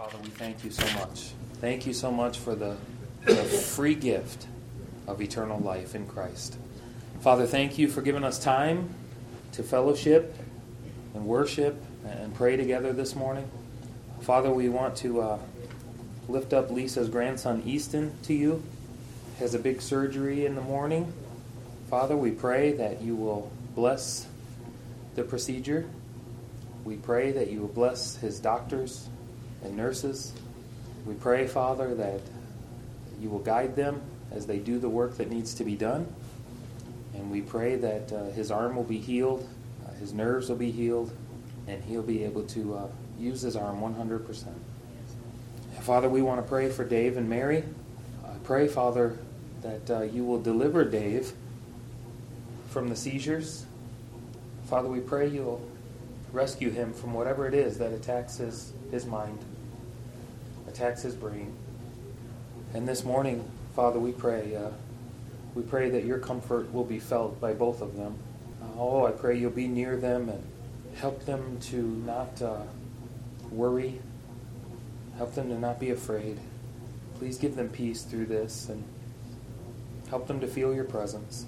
Father, we thank you so much. Thank you so much for the free gift of eternal life in Christ. Father, thank you for giving us time to fellowship and worship and pray together this morning. Father, we want to lift up Lisa's grandson, Easton, to you. He has a big surgery in the morning. Father, we pray that you will bless the procedure. We pray that you will bless his doctors and nurses. We pray, Father, that you will guide them as they do the work that needs to be done. And we pray that his arm will be healed, his nerves will be healed, and he'll be able to use his arm 100%. Father, we want to pray for Dave and Mary. I pray, Father, that you will deliver Dave from the seizures. Father, we pray you'll rescue him from whatever it is that attacks his mind, attacks his brain. And this morning, Father, we pray that your comfort will be felt by both of them. I pray you'll be near them and help them to not worry. Help them to not be afraid. Please give them peace through this and help them to feel your presence.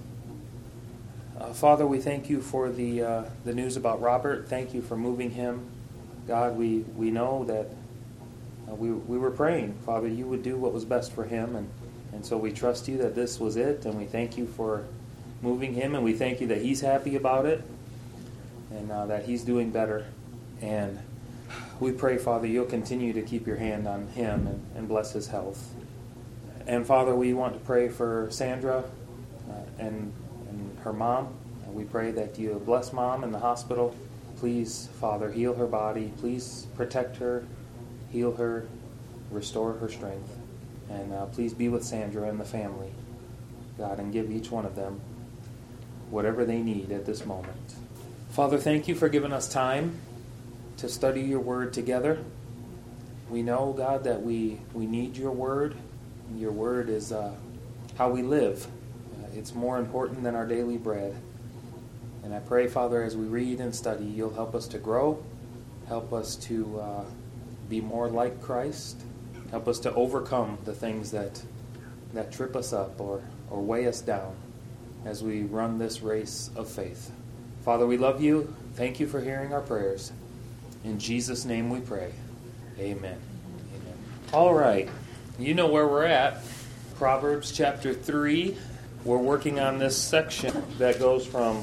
Father, we thank you for the news about Robert. Thank you for moving him. God, we know that we were praying, Father, you would do what was best for him, and so we trust you that this was it, and we thank you for moving him, and we thank you that he's happy about it, and that he's doing better. And we pray, Father, you'll continue to keep your hand on him and bless his health. And Father, we want to pray for Sandra and her mom. We pray that you bless Mom in the hospital. Please, Father, heal her body. Please protect her, heal her, restore her strength. And please be with Sandra and the family, God, and give each one of them whatever they need at this moment. Father, thank you for giving us time to study your word together. We know, God, that we need your word. Your word is how we live. It's more important than our daily bread. And I pray, Father, as we read and study, you'll help us to grow, help us to be more like Christ, help us to overcome the things that trip us up or weigh us down as we run this race of faith. Father, we love you. Thank you for hearing our prayers. In Jesus' name we pray. Amen. Amen. All right. You know where we're at. Proverbs chapter 3. We're working on this section that goes from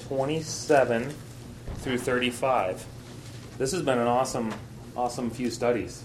27 through 35. This has been an awesome few studies.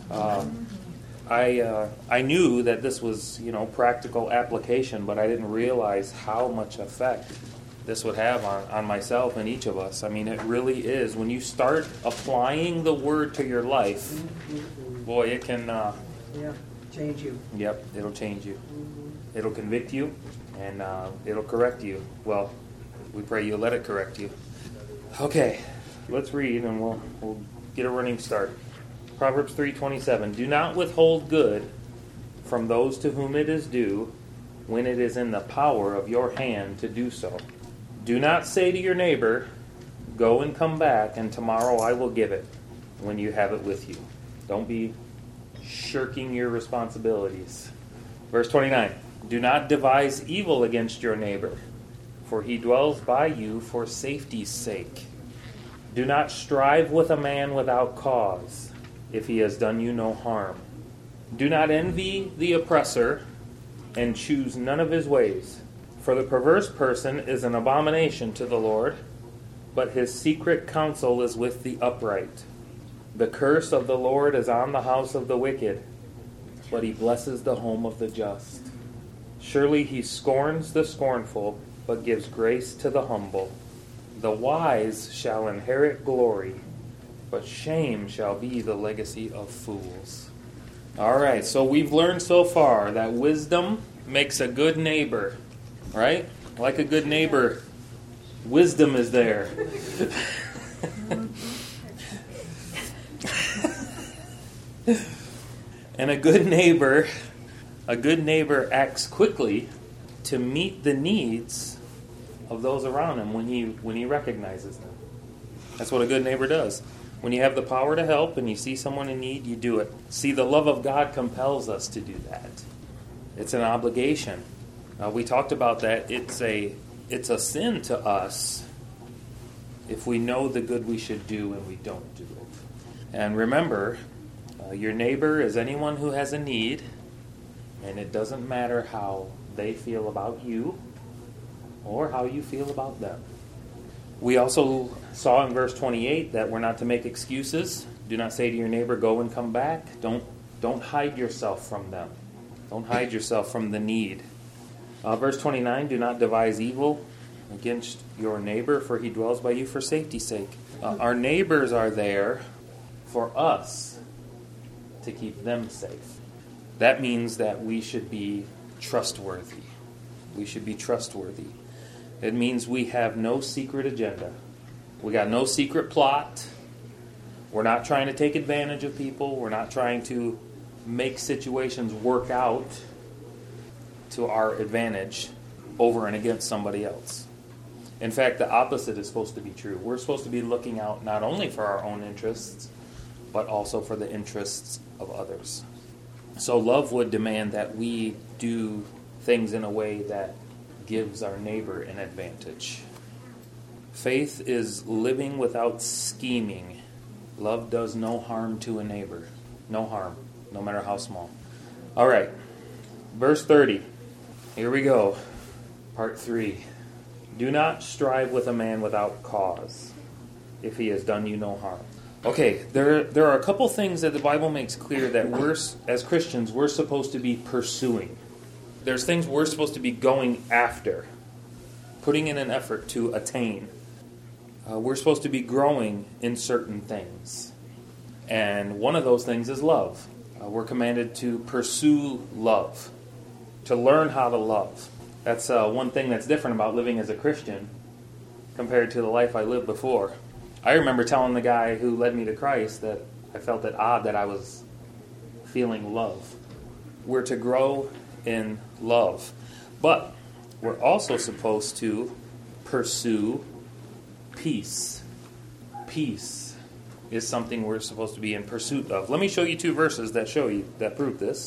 I knew that this was, practical application, but I didn't realize how much effect this would have on myself and each of us. I mean, it really is. When you start applying the word to your life, boy, it can... change you. Yep, it'll change you. It'll convict you, and it'll correct you. Well, we pray you'll let it correct you. Okay, let's read, and we'll get a running start. Proverbs 3:27. Do not withhold good from those to whom it is due, when it is in the power of your hand to do so. Do not say to your neighbor, go and come back, and tomorrow I will give it, when you have it with you. Don't be shirking your responsibilities. Verse 29. Do not devise evil against your neighbor, for he dwells by you for safety's sake. Do not strive with a man without cause, if he has done you no harm. Do not envy the oppressor, and choose none of his ways. For the perverse person is an abomination to the Lord, but his secret counsel is with the upright. The curse of the Lord is on the house of the wicked, but he blesses the home of the just. Surely he scorns the scornful, but gives grace to the humble. The wise shall inherit glory, but shame shall be the legacy of fools. All right, so we've learned so far that wisdom makes a good neighbor, right? Like a good neighbor, wisdom is there. And a good neighbor acts quickly to meet the needs of those around him when he recognizes them. That's what a good neighbor does. When you have the power to help and you see someone in need, you do it. See, the love of God compels us to do that. It's an obligation. We talked about that. It's a sin to us if we know the good we should do and we don't do it. And remember, your neighbor is anyone who has a need, and it doesn't matter how they feel about you or how you feel about them. We also saw in verse 28 that we're not to make excuses. Do not say to your neighbor, go and come back. Don't hide yourself from them. Don't hide yourself from the need. Verse 29, do not devise evil against your neighbor, for he dwells by you for safety's sake. Our neighbors are there for us to keep them safe. That means that we should be trustworthy. We should be trustworthy. It means we have no secret agenda. We got no secret plot. We're not trying to take advantage of people. We're not trying to make situations work out to our advantage over and against somebody else. In fact, the opposite is supposed to be true. We're supposed to be looking out not only for our own interests, but also for the interests of others. So love would demand that we do things in a way that gives our neighbor an advantage. Faith is living without scheming. Love does no harm to a neighbor. No harm, no matter how small. All right, verse 30. Here we go. Part 3. Do not strive with a man without cause, if he has done you no harm. Okay, there are a couple things that the Bible makes clear that we're, as Christians, we're supposed to be pursuing. There's things we're supposed to be going after, putting in an effort to attain. We're supposed to be growing in certain things. And one of those things is love. We're commanded to pursue love, to learn how to love. That's one thing that's different about living as a Christian compared to the life I lived before. I remember telling the guy who led me to Christ that I felt it odd that I was feeling love. We're to grow in love. But we're also supposed to pursue peace. Peace is something we're supposed to be in pursuit of. Let me show you 2 verses that prove this.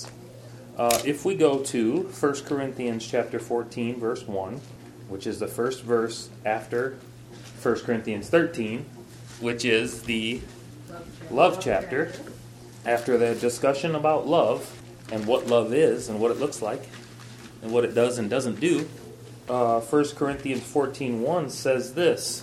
If we go to 1 Corinthians chapter 14, verse 1, which is the first verse after 1 Corinthians 13, which is the love chapter, after the discussion about love and what love is and what it looks like and what it does and doesn't do, 1 Corinthians 14:1 says this: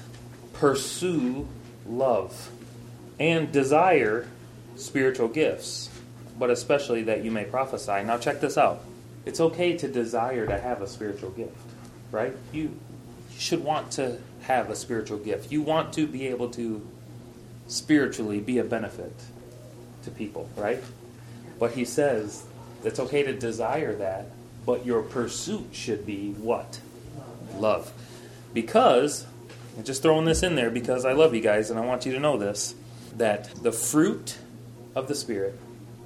pursue love and desire spiritual gifts, but especially that you may prophesy. Now check this out. It's okay to desire to have a spiritual gift, right? You should want to have a spiritual gift. You want to be able to spiritually be a benefit to people, right? But he says it's okay to desire that, but your pursuit should be what? Love. Because, I'm just throwing this in there because I love you guys and I want you to know this, that the fruit of the Spirit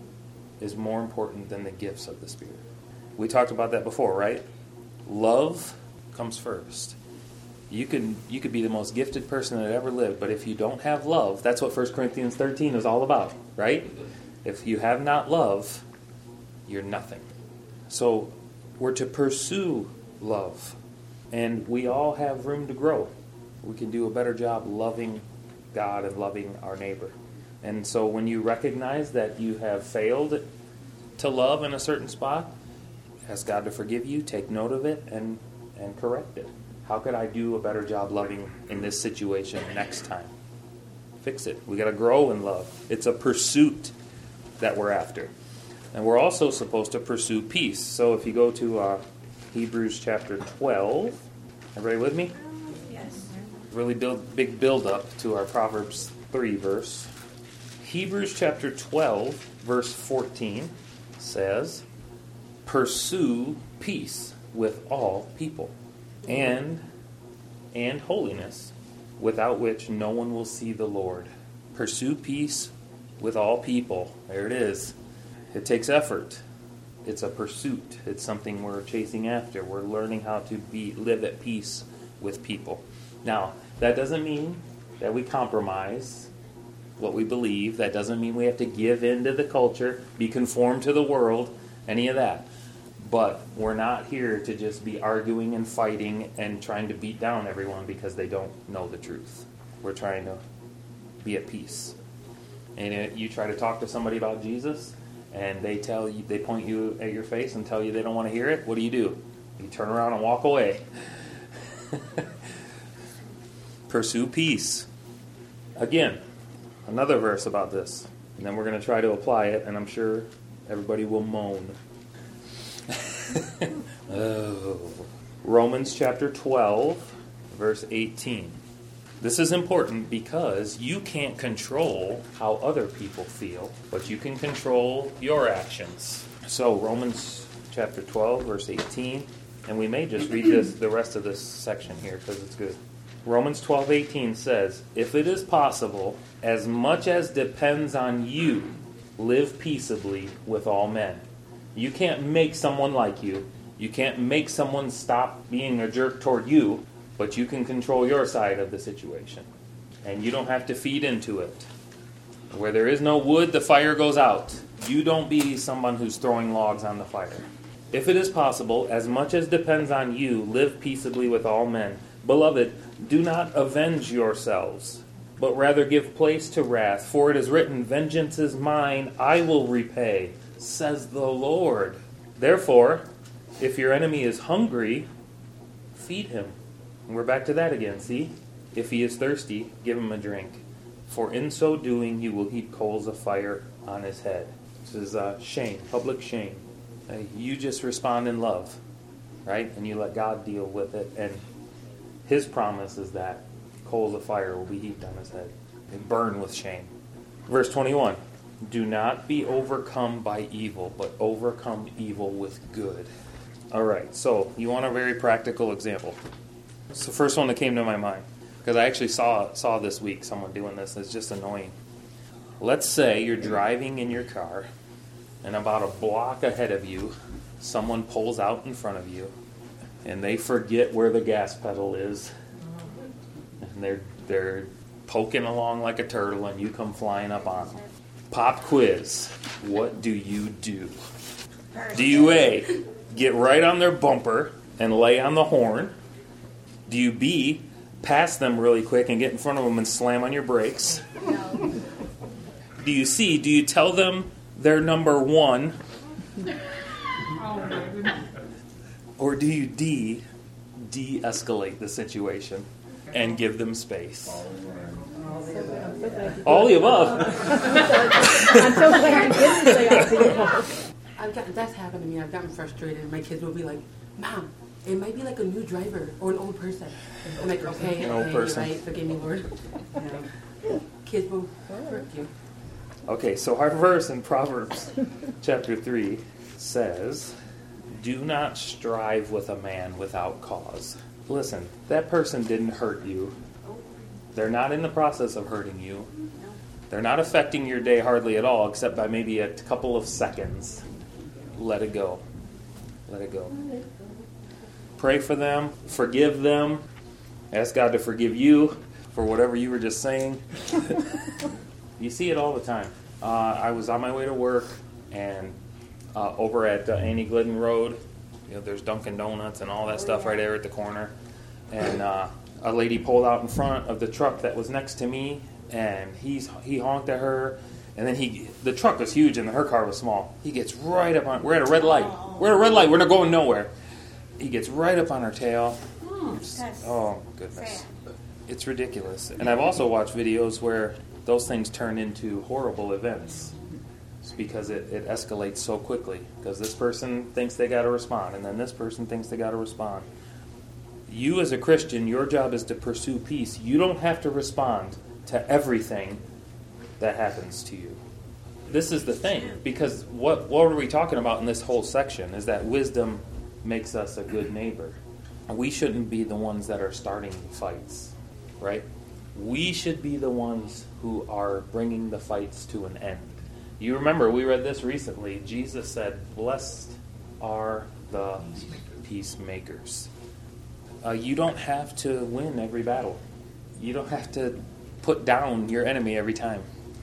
is more important than the gifts of the Spirit. We talked about that before, right? Love comes first. You could be the most gifted person that ever lived, but if you don't have love, that's what 1 Corinthians 13 is all about, right? If you have not love, you're nothing. So we're to pursue love, and we all have room to grow. We can do a better job loving God and loving our neighbor. And so when you recognize that you have failed to love in a certain spot, ask God to forgive you, take note of it, and correct it. How could I do a better job loving in this situation next time? Fix it. We got to grow in love. It's a pursuit that we're after. And we're also supposed to pursue peace. So if you go to Hebrews chapter 12, everybody with me? Yes. Really big build up to our Proverbs 3 verse. Hebrews chapter 12, verse 14 says, pursue peace with all people, and holiness, without which no one will see the Lord. Pursue peace with all people. There it is. It takes effort. It's a pursuit. It's something we're chasing after. We're learning how to live at peace with people. Now, that doesn't mean that we compromise what we believe. That doesn't mean we have to give in to the culture, be conformed to the world, any of that. But we're not here to just be arguing and fighting and trying to beat down everyone because they don't know the truth. We're trying to be at peace. And you try to talk to somebody about Jesus, and they point you at your face and tell you they don't want to hear it. What do? You turn around and walk away. Pursue peace. Again, another verse about this. And then we're going to try to apply it, and I'm sure everybody will moan. Romans chapter 12, verse 18. This is important because you can't control how other people feel, but you can control your actions. So Romans chapter 12, verse 18. And we may just read the rest of this section here because it's good. Romans 12:18 says, "If it is possible, as much as depends on you, live peaceably with all men." You can't make someone like you. You can't make someone stop being a jerk toward you, but you can control your side of the situation. And you don't have to feed into it. Where there is no wood, the fire goes out. You don't be someone who's throwing logs on the fire. If it is possible, as much as depends on you, live peaceably with all men. Beloved, do not avenge yourselves, but rather give place to wrath. For it is written, "Vengeance is mine, I will repay, says the Lord." Therefore, if your enemy is hungry, feed him. And we're back to that again, see? If he is thirsty, give him a drink. For in so doing, you will heap coals of fire on his head. This is shame, public shame. You just respond in love, right? And you let God deal with it. And his promise is that coals of fire will be heaped on his head. They burn with shame. Verse 21. Do not be overcome by evil, but overcome evil with good. All right, so you want a very practical example. It's the first one that came to my mind. Because I actually saw this week someone doing this. It's just annoying. Let's say you're driving in your car, and about a block ahead of you, someone pulls out in front of you, and they forget where the gas pedal is, and they're poking along like a turtle, and you come flying up on them. Pop quiz. What do you do? Do you A, get right on their bumper and lay on the horn? Do you B, pass them really quick and get in front of them and slam on your brakes? No. Do you C, do you tell them they're number one? Or do you D, de-escalate the situation and give them space? All the above. I'm so glad you didn't say all the above. That's happened to me. I've gotten frustrated. My kids will be like, "Mom, it might be like a new driver or an old person." I'm like, "Okay, An old person. You're right. Forgive me, Lord." Kids will hurt you. Okay, so our verse in Proverbs chapter 3 says, "Do not strive with a man without cause." Listen, that person didn't hurt you. They're not in the process of hurting you. They're not affecting your day hardly at all, except by maybe a couple of seconds. Let it go. Let it go. Pray for them. Forgive them. Ask God to forgive you for whatever you were just saying. You see it all the time. I was on my way to work, and over at Annie Glidden Road, there's Dunkin' Donuts and all that stuff right there at the corner. And a lady pulled out in front of the truck that was next to me, and he honked at her. And then the truck was huge and her car was small. He gets right up on. We're at a red light. We're at a red light. We're not going nowhere. He gets right up on her tail. Oh goodness, it's ridiculous. And I've also watched videos where those things turn into horrible events. It's because it escalates so quickly. Because this person thinks they got to respond, and then this person thinks they got to respond. You as a Christian, your job is to pursue peace. You don't have to respond to everything that happens to you. This is the thing, because what are we talking about in this whole section is that wisdom makes us a good neighbor. We shouldn't be the ones that are starting fights, right? We should be the ones who are bringing the fights to an end. You remember, we read this recently. Jesus said, "Blessed are the peacemakers." You don't have to win every battle. You don't have to put down your enemy every time.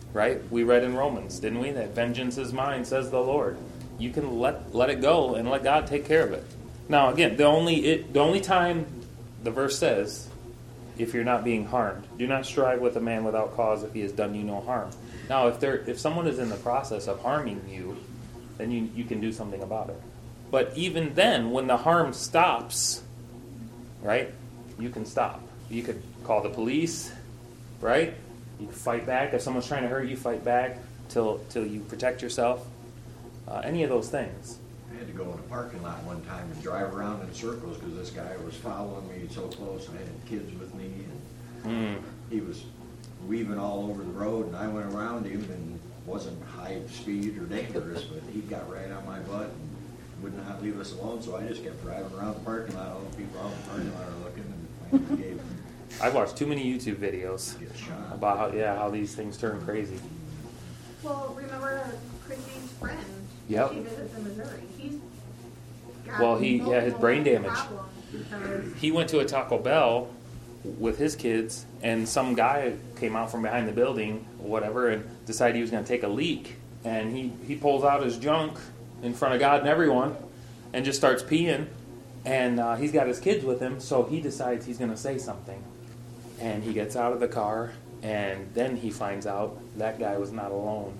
right? We read in Romans, didn't we? That vengeance is mine, says the Lord. You can let it go and let God take care of it. Now, again, the only time the verse says, if you're not being harmed, do not strive with a man without cause if he has done you no harm. Now, if someone is in the process of harming you, then you can do something about it. But even then, when the harm stops, right, you can stop. You could call the police, right? You can fight back. If someone's trying to hurt you, fight back till you protect yourself. Any of those things. I had to go in a parking lot one time and drive around in circles because this guy was following me so close. I had kids with me, and he was weaving all over the road, and I went around him and wasn't high speed or dangerous, but he got right on my butt and would not leave us alone, so I just kept driving around the parking lot. All the people out in the parking lot are looking, and finally gave him. I've watched too many YouTube videos Get shot. about how these things turn crazy. Well, remember Chrissy's friend? Yep. She visits in Missouri. He's got Well, his multiple brain damage. problems because He went to a Taco Bell with his kids, and some guy came out from behind the building, whatever, and decided he was going to take a leak. And he pulls out his junk in front of God and everyone and just starts peeing. And he's got his kids with him, so he decides he's going to say something. And he gets out of the car, and then he finds out that guy was not alone.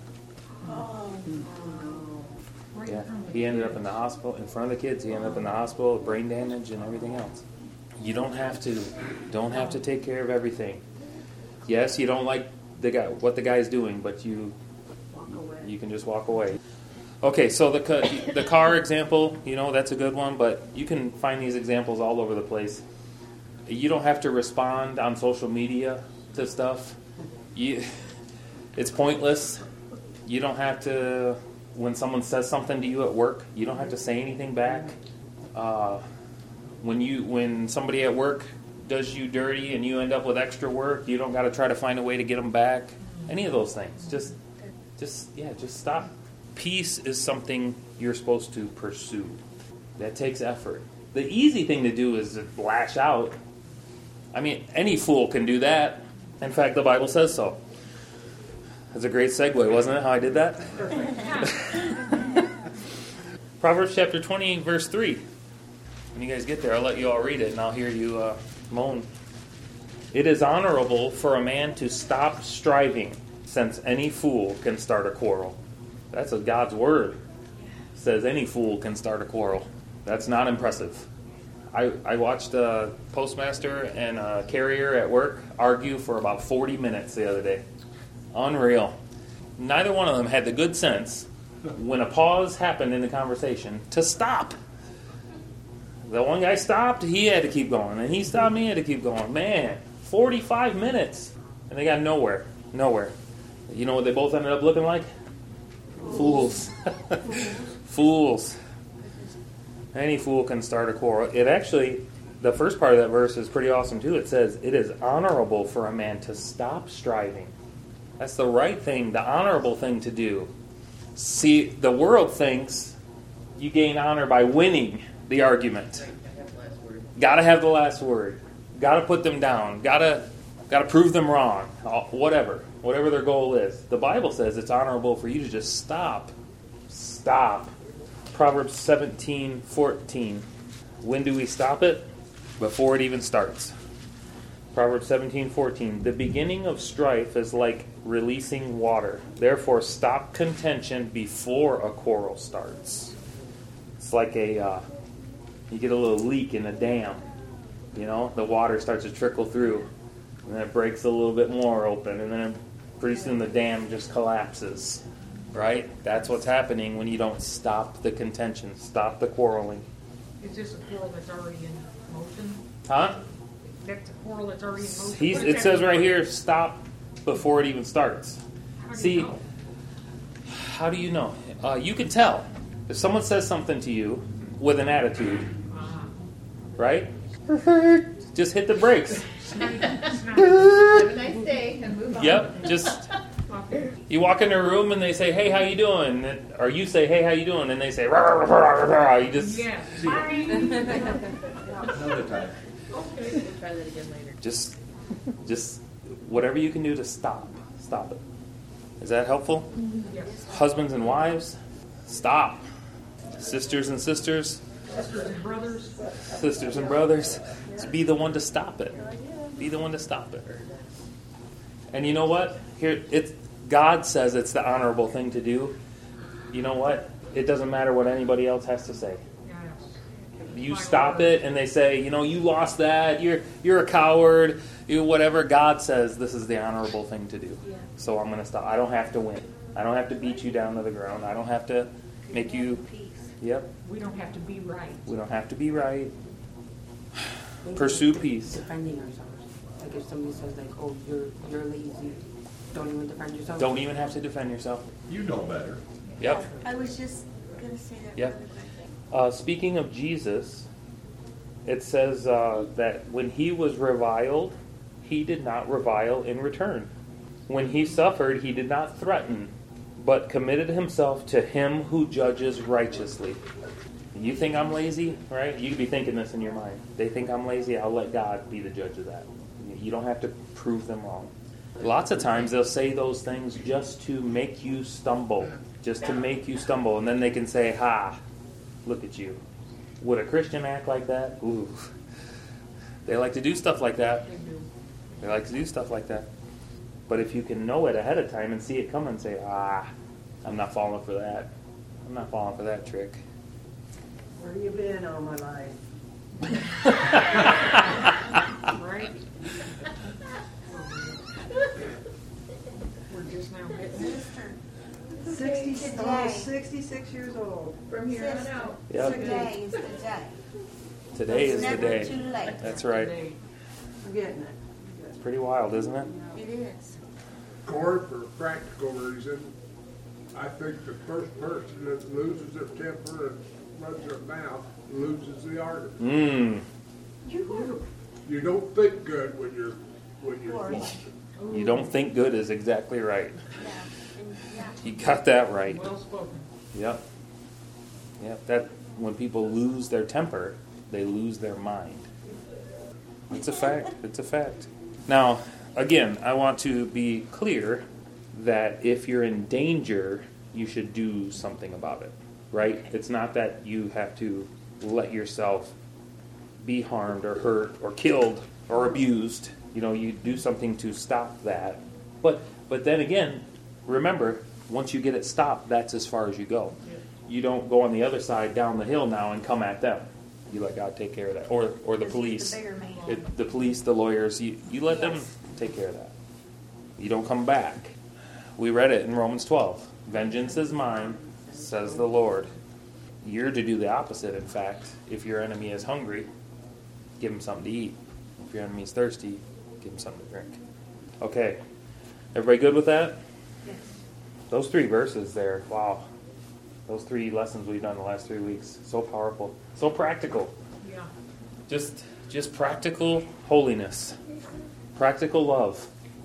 Yeah, he ended up in the hospital in front of the kids. He ended up in the hospital with brain damage and everything else. You don't have to take care of everything. Yes, you don't like what the guy's doing, but you can just walk away. Okay, so the car example, that's a good one, but you can find these examples all over the place. You don't have to respond on social media to stuff. It's pointless. You don't have to, when someone says something to you at work, you don't have to say anything back. When somebody at work does you dirty and you end up with extra work, you don't got to try to find a way to get them back. Any of those things. Just stop. Peace is something you're supposed to pursue. That takes effort. The easy thing to do is to lash out. I mean, any fool can do that. In fact, the Bible says so. That's a great segue, wasn't it, how I did that? Proverbs chapter 20, verse 3. When you guys get there, I'll let you all read it, and I'll hear you moan. It is honorable for a man to stop striving, since any fool can start a quarrel. That's what God's word says. Any fool can start a quarrel. That's not impressive. I watched a postmaster and a carrier at work argue for about 40 minutes the other day. Unreal. Neither one of them had the good sense, when a pause happened in the conversation, to stop. The one guy stopped, he had to keep going. And he stopped, he had to keep going. Man, 45 minutes. And they got nowhere. Nowhere. You know what they both ended up looking like? Fools. Fools. Any fool can start a quarrel. It actually, the first part of that verse is pretty awesome too. It says, it is honorable for a man to stop striving. That's the right thing, the honorable thing to do. See, the world thinks you gain honor by winning the argument. Gotta have the last word. Gotta put them down. Gotta prove them wrong. Whatever their goal is. The Bible says it's honorable for you to just stop. Stop. Proverbs 17:14. When do we stop it? Before it even starts. Proverbs 17:14. The beginning of strife is like releasing water. Therefore, stop contention before a quarrel starts. It's like you get a little leak in a dam. The water starts to trickle through. And then it breaks a little bit more open. And then pretty soon the dam just collapses. Right? That's what's happening when you don't stop the contention. Stop the quarreling. Is this a quarrel that's already in motion? Huh? That's a quarrel that's already in motion? It says right here, stop before it even starts. See, how do you know? You can tell. If someone says something to you with an attitude, right? Just hit the brakes. have a nice day and move on. Yep, just... You walk in a room and they say, hey, how you doing? Or you say, hey, how you doing? And they say, rah, rah, rah, rah, rah. You just... Yeah. Another time. Okay. We'll try that again later. Just whatever you can do to stop it. Is that helpful? Yes. Husbands and wives, stop. Sisters and sisters, Sisters and brothers. sisters and brothers, just be the one to stop it. Be the one to stop it. And you know what? Here, God says it's the honorable thing to do. You know what? It doesn't matter what anybody else has to say. Yes. You stop it, and they say, you know, you lost that. You're a coward. You whatever. God says this is the honorable thing to do. So I'm going to stop. I don't have to win. I don't have to beat you down to the ground. I don't have to make you. Yep. We don't have to be right. We don't have to be right. Maybe Pursue peace. Defending ourselves. Like if somebody says like, "Oh, you're lazy," don't even defend yourself. Don't even have to defend yourself. You know better. Yep. I was just going to say that. Yep. Speaking of Jesus, it says that when he was reviled, he did not revile in return. When he suffered, he did not threaten, but committed himself to him who judges righteously. You think I'm lazy, right? You could be thinking this in your mind. They think I'm lazy, I'll let God be the judge of that. You don't have to prove them wrong. Lots of times they'll say those things just to make you stumble. Just to make you stumble. And then they can say, ha, look at you. Would a Christian act like that? Ooh. They like to do stuff like that. They do. They like to do stuff like that. But if you can know it ahead of time and see it coming, say, I'm not falling for that. I'm not falling for that trick. Where you been all my life? Right? We're just now getting it. 60, almost 66 years old. From here on out. Yep. Today is the day. Today is the It's never day. too late. That's right. Today. I'm getting it. It's pretty wild, isn't it? It is. Court, for practical reason, I think the first person that loses their temper and runs their mouth loses the argument. You don't think good when you're course. flossing. You don't think good is exactly right. Yeah. Yeah. You got that right. Well spoken. Yep. Yep. That when people lose their temper, they lose their mind. It's a fact. It's a fact. Now, again, I want to be clear that if you're in danger, you should do something about it. Right? It's not that you have to let yourself be harmed or hurt or killed or abused. You know, you do something to stop that. But then again, remember, once you get it stopped, that's as far as you go. You don't go on the other side down the hill now and come at them. You let God take care of that. Or the police. The bigger man. The police, the lawyers, you let them take care of that. You don't come back. We read it in Romans 12. Vengeance is mine, says the Lord. You're to do the opposite, in fact. If your enemy is hungry, give him something to eat. If your enemy is thirsty, give him something to drink. Okay. Everybody good with that? Yes. Those 3 verses there, wow. Those 3 lessons we've done the last 3 weeks. So powerful. So practical. Yeah. Just practical holiness. Practical love.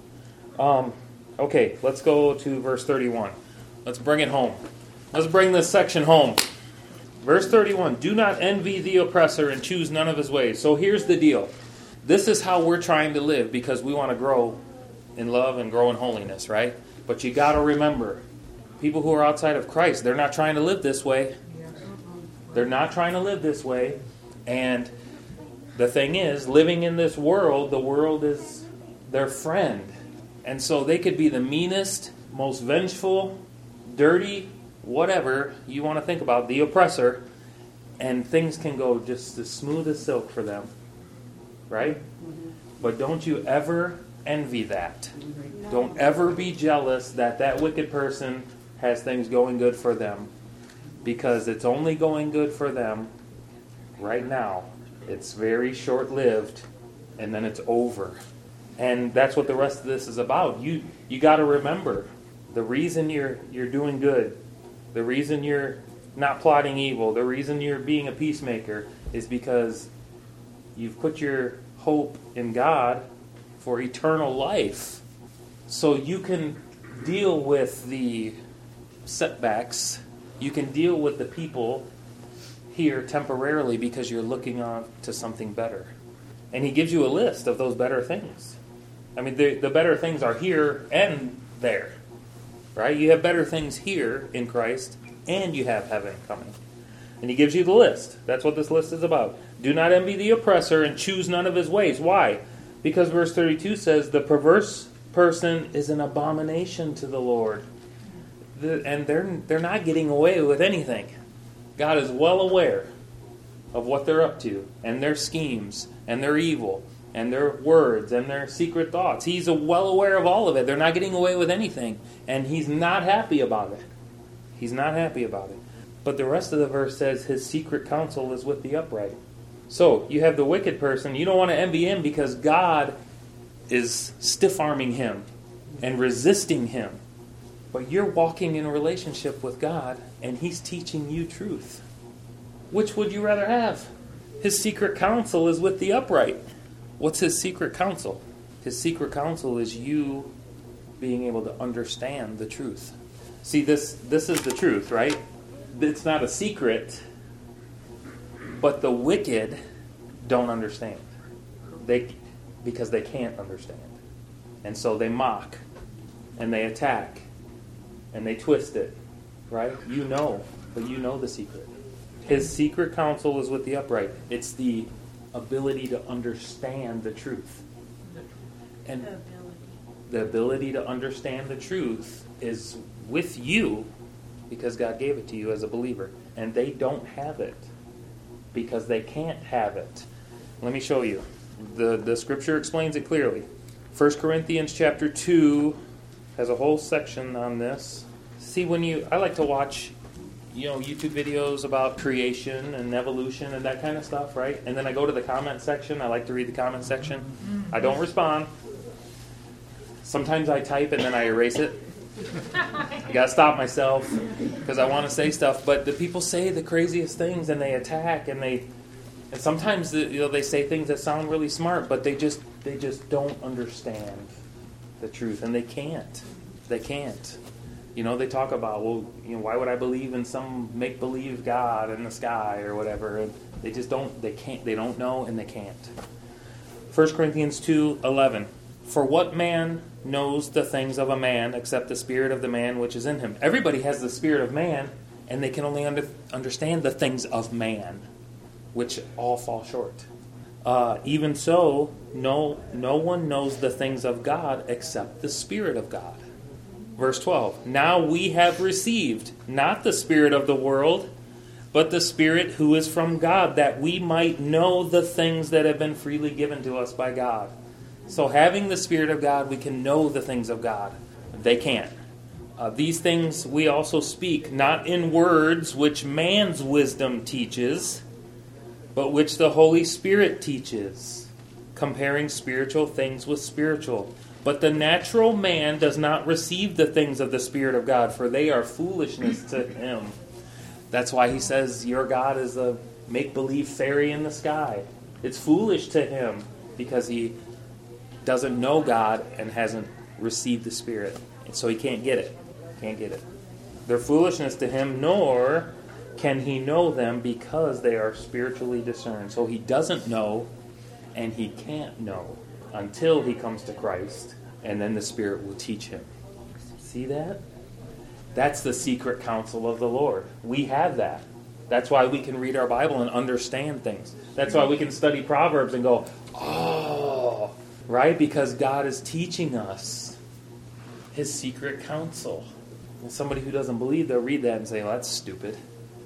Okay, let's go to verse 31. Let's bring it home. Let's bring this section home. Verse 31, do not envy the oppressor and choose none of his ways. So here's the deal. This is how we're trying to live because we want to grow in love and grow in holiness, right? But you got to remember, people who are outside of Christ, they're not trying to live this way. They're not trying to live this way. And the thing is, living in this world, the world is their friend. And so they could be the meanest, most vengeful, dirty, whatever you want to think about, the oppressor, and things can go just as smooth as silk for them. Right? But don't you ever envy that. Don't ever be jealous that wicked person has things going good for them. Because it's only going good for them right now. It's very short-lived, and then it's over. And that's what the rest of this is about. You got to remember, the reason you're doing good, the reason you're not plotting evil, the reason you're being a peacemaker is because you've put your hope in God for eternal life. So you can deal with the setbacks. You can deal with the people here temporarily because you're looking on to something better. And he gives you a list of those better things. I mean, the better things are here and there. right? You have better things here in Christ, and you have heaven coming. And he gives you the list. That's what this list is about. Do not envy the oppressor and choose none of his ways. Why? Because verse 32 says, the perverse person is an abomination to the Lord. And they're not getting away with anything. God is well aware of what they're up to, and their schemes, and their evil, and their words, and their secret thoughts. He's well aware of all of it. They're not getting away with anything. And he's not happy about it. He's not happy about it. But the rest of the verse says his secret counsel is with the upright. So, you have the wicked person. You don't want to envy him because God is stiff-arming him and resisting him. But you're walking in a relationship with God, and he's teaching you truth. Which would you rather have? His secret counsel is with the upright. What's his secret counsel? His secret counsel is you being able to understand the truth. See, this is the truth, right? It's not a secret, but the wicked don't understand. Because they can't understand. And so they mock, and they attack, and they twist it, right? You know, but you know the secret. His secret counsel is with the upright. It's the ability to understand the truth. And the ability to understand the truth is with you because God gave it to you as a believer. And they don't have it because they can't have it. Let me show you. The scripture explains it clearly. 1 Corinthians chapter 2 has a whole section on this. See, I like to watch YouTube videos about creation and evolution and that kind of stuff, right? And then I go to the comment section. I like to read the comment section. I don't respond. Sometimes I type and then I erase it. I gotta stop myself because I want to say stuff. But the people say the craziest things and they attack and sometimes they say things that sound really smart, but they just don't understand the truth, and they can't. They can't. They talk about, why would I believe in some make-believe God in the sky or whatever? And they just don't, they can't, they don't know and they can't. 1 Corinthians 2:11. For what man knows the things of a man except the spirit of the man which is in him? Everybody has the spirit of man, and they can only understand the things of man, which all fall short. Even so, no one knows the things of God except the Spirit of God. Verse 12, now we have received not the spirit of the world, but the Spirit who is from God, that we might know the things that have been freely given to us by God. So having the Spirit of God, we can know the things of God. They can't. These things we also speak, not in words which man's wisdom teaches, but which the Holy Spirit teaches, comparing spiritual things with spiritual. But the natural man does not receive the things of the Spirit of God, for they are foolishness to him. That's why he says your God is a make-believe fairy in the sky. It's foolish to him because he doesn't know God and hasn't received the Spirit. And so he can't get it. Can't get it. They're foolishness to him, nor can he know them because they are spiritually discerned. So he doesn't know and he can't know until he comes to Christ, and then the Spirit will teach him. See that? That's the secret counsel of the Lord. We have that. That's why we can read our Bible and understand things. That's why we can study Proverbs and go, oh, right? Because God is teaching us his secret counsel. And somebody who doesn't believe, they'll read that and say, well, that's stupid.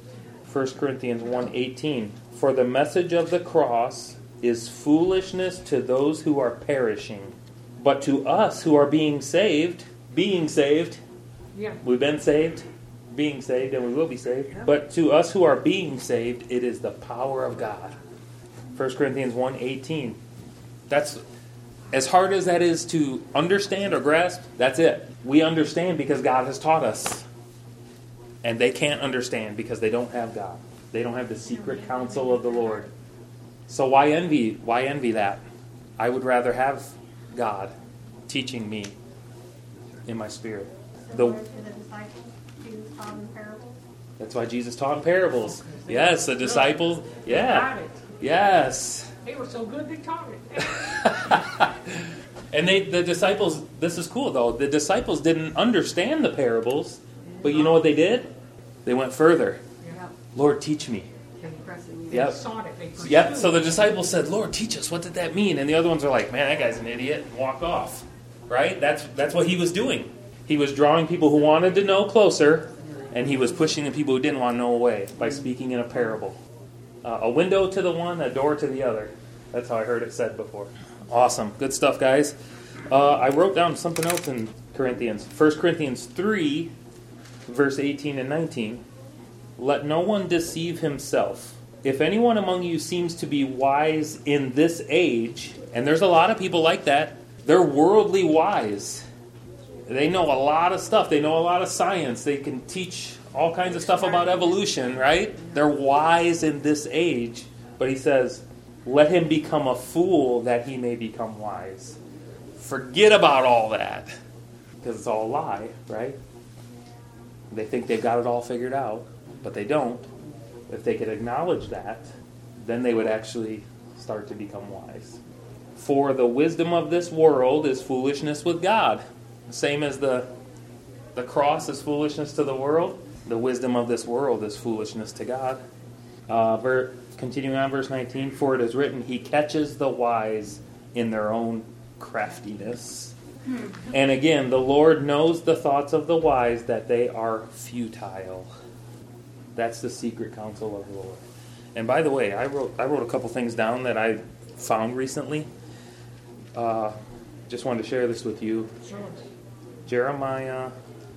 1 Corinthians 1:18, for the message of the cross is foolishness to those who are perishing, but to us who are being saved, Yeah. we've been saved, being saved, and we will be saved, but to us who are being saved, it is the power of God. 1 Corinthians 1:18. That's, as hard as that is to understand or grasp, that's it. We understand because God has taught us. And they can't understand because they don't have God. They don't have the secret counsel of the Lord. So why envy? Why envy that? I would rather have God teaching me in my spirit. Similar to the disciples, Jesus taught in parables. That's why Jesus taught in parables. Yes, the disciples. Yeah. Got it. Yes. They were so good they taught it. And the disciples, this is cool though, the disciples didn't understand the parables, but you know what they did? They went further. Yeah. Lord, teach me. Impressing. Yep. Sought it. They pursued Yep. So the disciples said, Lord, teach us. What did that mean? And the other ones are like, man, that guy's an idiot, and walked off. Right? That's what he was doing. He was drawing people who wanted to know closer, and he was pushing the people who didn't want to know away by speaking in a parable. A window to the one, a door to the other. That's how I heard it said before. Awesome. Good stuff, guys. I wrote down something else in Corinthians. 1 Corinthians 3, verse 18 and 19. Let no one deceive himself. If anyone among you seems to be wise in this age, and there's a lot of people like that, they're worldly wise. They know a lot of stuff. They know a lot of science. They can teach all kinds of stuff about evolution, right? They're wise in this age. But he says, let him become a fool that he may become wise. Forget about all that. Because it's all a lie, right? They think they've got it all figured out, but they don't. If they could acknowledge that, then they would actually start to become wise. For the wisdom of this world is foolishness with God. Same as the cross is foolishness to the world, the wisdom of this world is foolishness to God. Continuing on, verse 19, for it is written, he catches the wise in their own craftiness. And again, the Lord knows the thoughts of the wise, that they are futile. That's the secret counsel of the Lord. And by the way, I wrote a couple things down that I found recently. Just wanted to share this with you. Jeremiah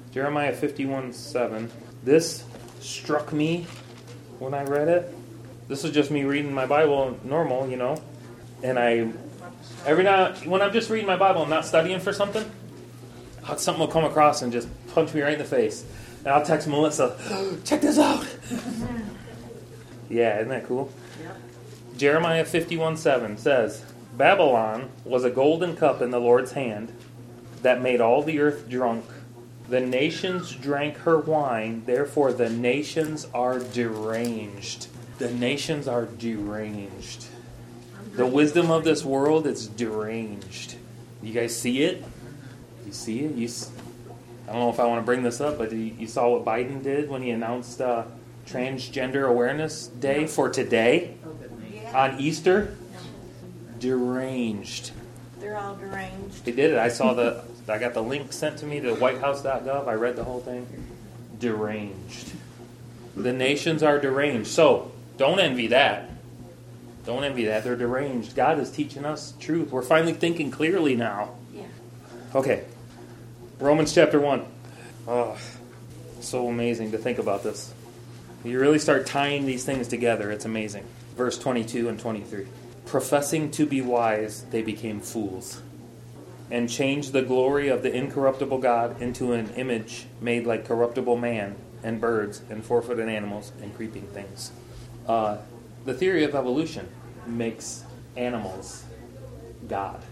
51:7. This struck me when I read it. This is just me reading my Bible normal, you know. And when I'm just reading my Bible and not studying for something, something will come across and just punch me right in the face. And I'll text Melissa, check this out. Yeah, isn't that cool? Yep. Jeremiah 51:7 says, Babylon was a golden cup in the Lord's hand that made all the earth drunk. The nations drank her wine, therefore the nations are deranged. The nations are deranged. The wisdom of this world is deranged. You guys see it? You see it? I don't know if I want to bring this up, but you saw what Biden did when he announced Transgender Awareness Day for today on Easter? Deranged. They're all deranged. They did it. I got the link sent to me to whitehouse.gov. I read the whole thing. Deranged. The nations are deranged. So, don't envy that. Don't envy that. They're deranged. God is teaching us truth. We're finally thinking clearly now. Yeah. Okay. Romans chapter 1. Oh, so amazing to think about this. You really start tying these things together. It's amazing. Verse 22 and 23. Professing to be wise, they became fools, and changed the glory of the incorruptible God into an image made like corruptible man, and birds, and four-footed animals, and creeping things. The theory of evolution makes animals God.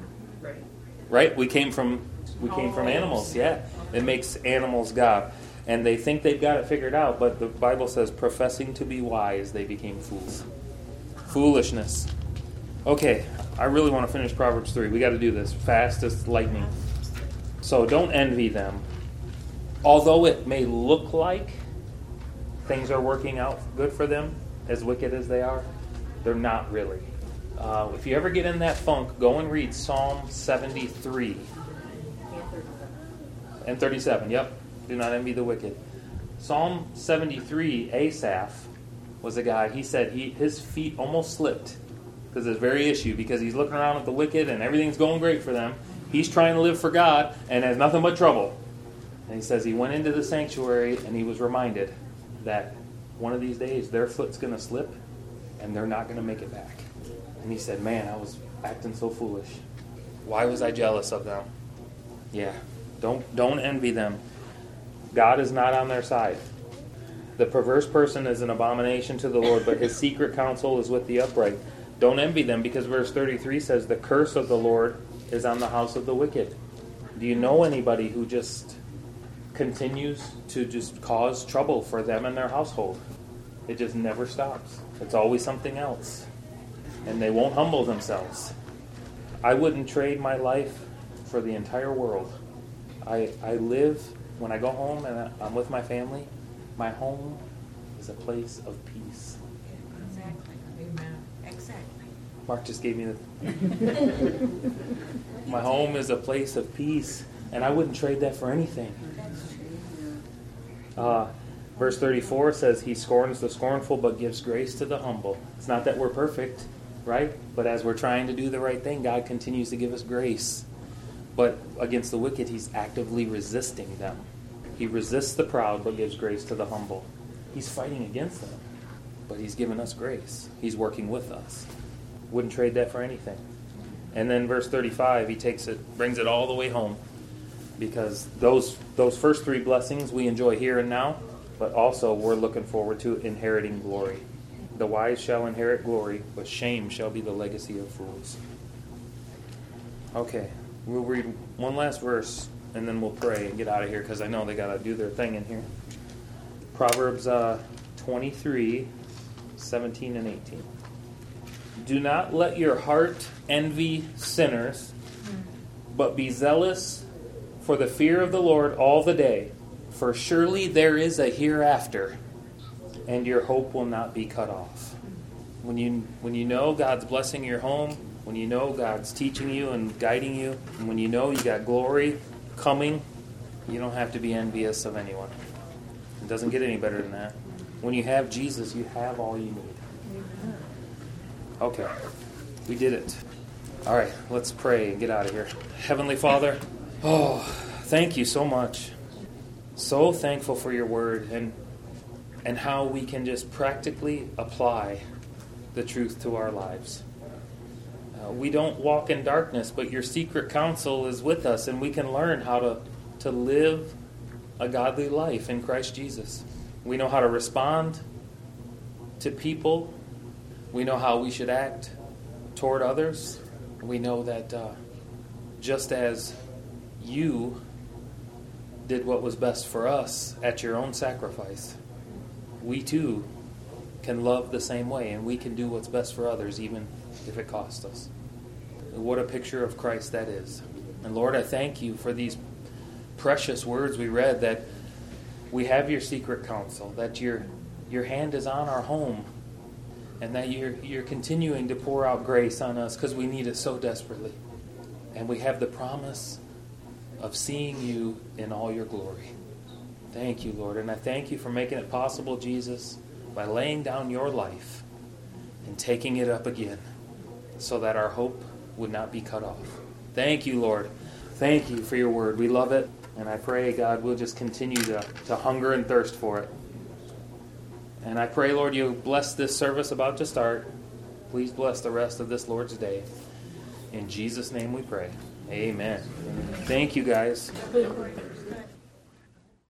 Right? We came from animals, yeah. It makes animals God. And they think they've got it figured out, but the Bible says, professing to be wise, they became fools. Foolishness. Okay, I really want to finish Proverbs 3. We got to do this fast as lightning. So don't envy them. Although it may look like things are working out good for them, as wicked as they are, they're not really. If you ever get in that funk, go and read Psalm 73 and 37. Yep, do not envy the wicked. Psalm 73, Asaph was a guy, he said his feet almost slipped because of this very issue, because he's looking around at the wicked and everything's going great for them. He's trying to live for God and has nothing but trouble. And he says he went into the sanctuary and he was reminded that one of these days their foot's going to slip and they're not going to make it back. And he said, man, I was acting so foolish. Why was I jealous of them? Yeah, don't envy them. God is not on their side. The perverse person is an abomination to the Lord, but his secret counsel is with the upright. Don't envy them, because verse 33 says, the curse of the Lord is on the house of the wicked. Do you know anybody who just continues to just cause trouble for them and their household? It just never stops. It's always something else. And they won't humble themselves. I wouldn't trade my life for the entire world. I live, when I go home and I'm with my family, my home is a place of peace. Exactly. Amen. Exactly. Mark just gave me the... My home is a place of peace, and I wouldn't trade that for anything. That's true. Verse 34 says, He scorns the scornful but gives grace to the humble. It's not that we're perfect, right? But as we're trying to do the right thing, God continues to give us grace. But against the wicked, He's actively resisting them. He resists the proud but gives grace to the humble. He's fighting against them, but He's given us grace. He's working with us. Wouldn't trade that for anything. And then verse 35, He takes it, brings it all the way home. Because those first three blessings we enjoy here and now, but also we're looking forward to inheriting glory. The wise shall inherit glory, but shame shall be the legacy of fools. Okay, we'll read one last verse, and then we'll pray and get out of here, because I know they got to do their thing in here. Proverbs 23, 17 and 18. Do not let your heart envy sinners, but be zealous for the fear of the Lord all the day. For surely there is a hereafter, and your hope will not be cut off. When you know God's blessing your home, when you know God's teaching you and guiding you, and when you know you got glory coming, you don't have to be envious of anyone. It doesn't get any better than that. When you have Jesus, you have all you need. Okay, we did it. All right, let's pray and get out of here. Heavenly Father, thank you so much. So thankful for your word and how we can just practically apply the truth to our lives. We don't walk in darkness, but your secret counsel is with us, and we can learn how to live a godly life in Christ Jesus. We know how to respond to people. We know how we should act toward others. We know that just as you did what was best for us at your own sacrifice, we too can love the same way, and we can do what's best for others even if it costs us. What a picture of Christ that is. And Lord, I thank you for these precious words we read, that we have your secret counsel, that your hand is on our home, and that you're continuing to pour out grace on us because we need it so desperately. And we have the promise of seeing you in all your glory. Thank you, Lord. And I thank you for making it possible, Jesus, by laying down your life and taking it up again so that our hope would not be cut off. Thank you, Lord. Thank you for your word. We love it. And I pray, God, we'll just continue to hunger and thirst for it. And I pray, Lord, you bless this service about to start. Please bless the rest of this Lord's Day. In Jesus' name we pray. Amen. Thank you, guys.